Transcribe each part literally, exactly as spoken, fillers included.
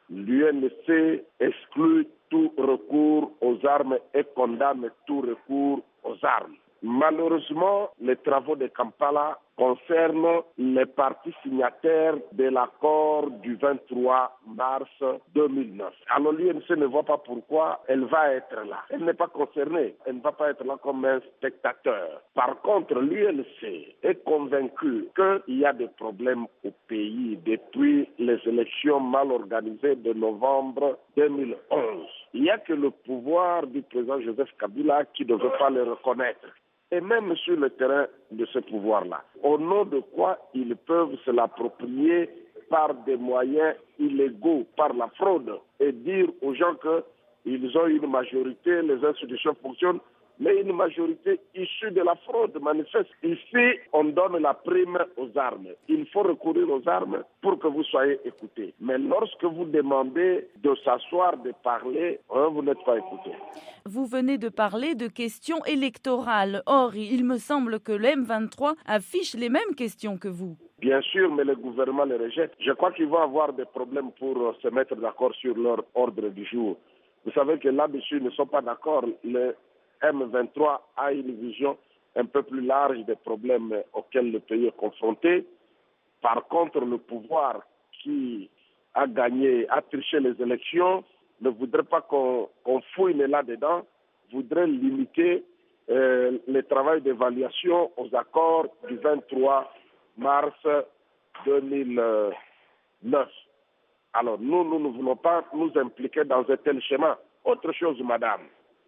L'U N C exclut tout recours aux armes et condamne tout recours aux armes. Malheureusement, les travaux de Kampala concernent les parties signataires de l'accord du vingt-trois mars deux mille neuf. Alors l'U N C ne voit pas pourquoi elle va être là. Elle n'est pas concernée. Elle ne va pas être là comme un spectateur. Par contre, l'U N C est convaincue qu'il y a des problèmes au pays depuis les élections mal organisées de novembre deux mille onze. Il n'y a que le pouvoir du président Joseph Kabila qui ne veut pas le reconnaître. Et même sur le terrain de ce pouvoir-là, au nom de quoi ils peuvent se l'approprier par des moyens illégaux, par la fraude, et dire aux gens qu'ils ont une majorité, les institutions fonctionnent, mais une majorité issue de la fraude manifeste. Ici, on donne la prime aux armes. Il faut recourir aux armes pour que vous soyez écoutés. Mais lorsque vous demandez de s'asseoir, de parler, hein, vous n'êtes pas écoutés. Vous venez de parler de questions électorales. Or, il me semble que le M vingt-trois affiche les mêmes questions que vous. Bien sûr, mais le gouvernement les rejette. Je crois qu'ils vont avoir des problèmes pour se mettre d'accord sur leur ordre du jour. Vous savez que là-dessus, ils ne sont pas d'accord. Le M vingt-trois a une vision un peu plus large des problèmes auxquels le pays est confronté. Par contre, le pouvoir qui a gagné, a triché les élections, ne voudrait pas qu'on, qu'on fouille là-dedans, voudrait limiter euh, le travail d'évaluation aux accords du vingt-trois mars deux mille neuf. Alors nous, nous ne voulons pas nous impliquer dans un tel schéma. Autre chose, madame.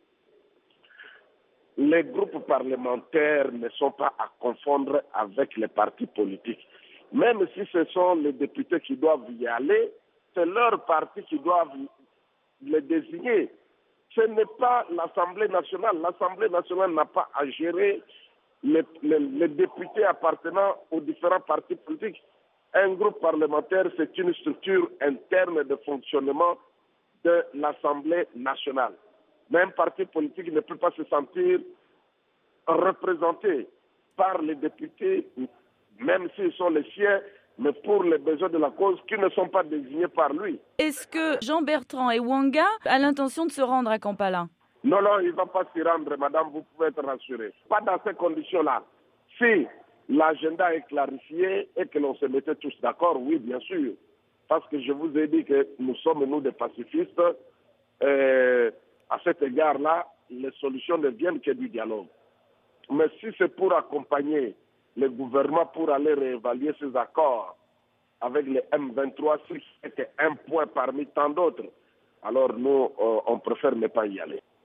Les groupes parlementaires ne sont pas à confondre avec les partis politiques. Même si ce sont les députés qui doivent y aller, c'est leur parti qui doivent les désigner. Ce n'est pas l'Assemblée nationale. L'Assemblée nationale n'a pas à gérer les, les, les députés appartenant aux différents partis politiques. Un groupe parlementaire, c'est une structure interne de fonctionnement de l'Assemblée nationale. Mais un parti politique ne peut pas se sentir représenté par les députés, même s'ils sont les siens, mais pour les besoins de la cause qui ne sont pas désignés par lui. Est-ce que Jean-Bertrand Ewanga a l'intention de se rendre à Kampala? Non, non, il ne va pas s'y rendre, madame, vous pouvez être rassurée. Pas dans ces conditions-là. Si l'agenda est clarifié et que l'on se mettait tous d'accord, oui, bien sûr. Parce que je vous ai dit que nous sommes, nous, des pacifistes. Euh, à cet égard-là, les solutions ne viennent que du dialogue. Mais si c'est pour accompagner le gouvernement pour aller réévaluer ces accords avec les M vingt-trois, si c'était un point parmi tant d'autres, alors nous, euh, on préfère ne pas y aller.